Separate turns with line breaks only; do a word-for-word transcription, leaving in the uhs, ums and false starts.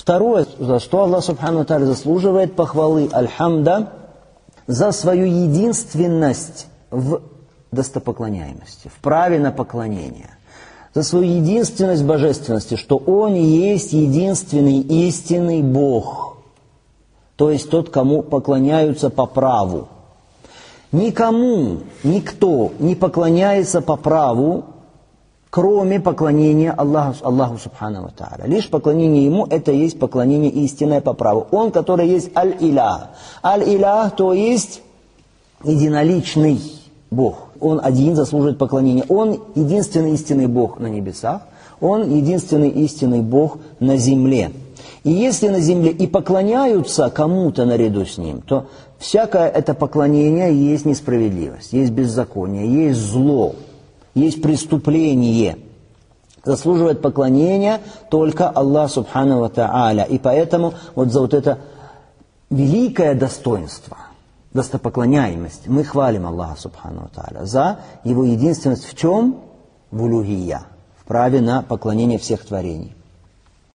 Второе, за что Аллах Субхану ва Тааля заслуживает похвалы, альхамда, за свою единственность в достопоклоняемости, в праве на поклонение, за свою единственность в божественности, что Он есть единственный истинный Бог, то есть тот, кому поклоняются по праву. Никому, никто не поклоняется по праву, кроме поклонения Аллаху, Аллаху Субхану ва Тааля. Лишь поклонение Ему – это есть поклонение истинное по праву. Он, который есть Аль-Илях. Аль-Илях, то есть единоличный Бог. Он один заслуживает поклонения. Он единственный истинный Бог на небесах. Он единственный истинный Бог на земле. И если на земле и поклоняются кому-то наряду с Ним, то всякое это поклонение есть несправедливость, есть беззаконие, есть зло, есть преступление. Заслуживает поклонения только Аллах Субхану ва Тааля. И поэтому вот за вот это великое достоинство, достопоклоняемость, мы хвалим Аллаха Субхану ва Тааля за Его единственность в чем? В улюхия, в праве на поклонение всех творений.